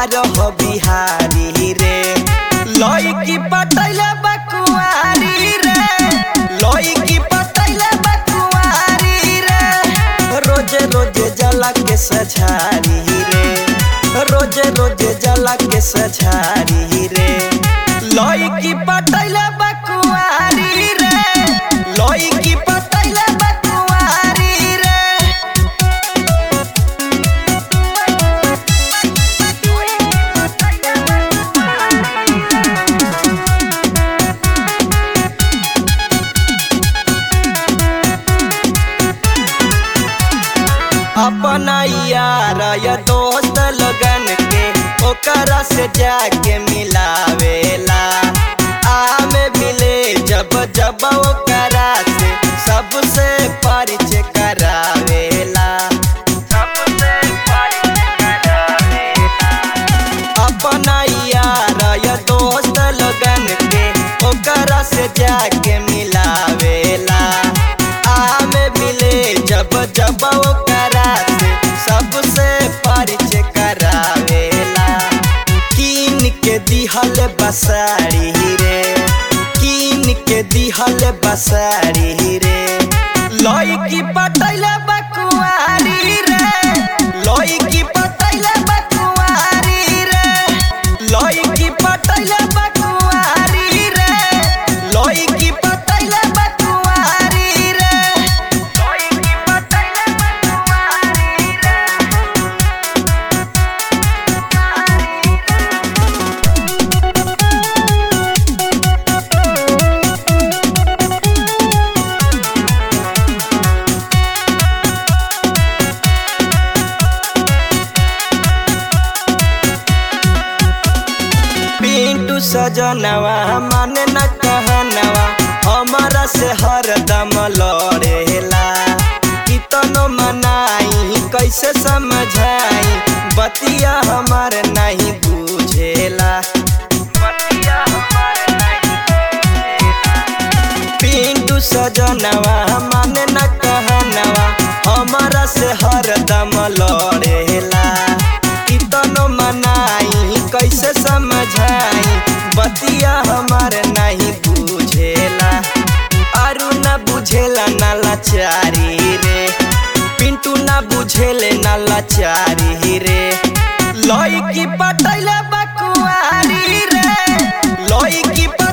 हमार हो बिहारी रे। लईकी पटैले बकुआरी रे, लईकी पटैले बकुआरी रे। रोजे रोजे जला के सझारी रे, रोजे रोजे जला के सझारी रे। लईकी पटैले बकुआरी रे, लईकी पटैले बकुआरी रे। अपना यार या दोस्त लगन के ओकरा से जाके मिलावेला। आमे मिले जब जब ओकरा से सबसे परिचय करावेला, सबसे परिचय करावेला। अपना यार या दोस्त लगन के ओकरा से जाके मिलावेला। आमे मिले जब जब ओकरा से सबसे परिचय करावेला। कीन के दिहल बसारी रे, कीन के दिहल बसारी रे। लईकी पटैले बकुआरी रे, लईकी पटैले बकुआरी रे। लईकी पटैले बकुआरी रे, लईकी पटैले बकुआरी रे। लईकी पटैले बकुआरी रे। पिंटू सजनवा माने न कहनवा, हमारा से हरदम लड़ेला। कितनो मनाई कैसे समझाई, बतिया हमार नहीं बुझेला, बतिया हमार नहीं बुझेला। पिंटू सजनवा माने न कहनवा, हमारा से हरदम लड़ेला। कितनो मनाई कैसे समझाई, बतिया हमार नहीं बुझेला। अरु न बुझेला न लाचारी रे, पिंटू न बुझेले न लाचारी रे। लईकी पटैले बकुआरी रे, लईकी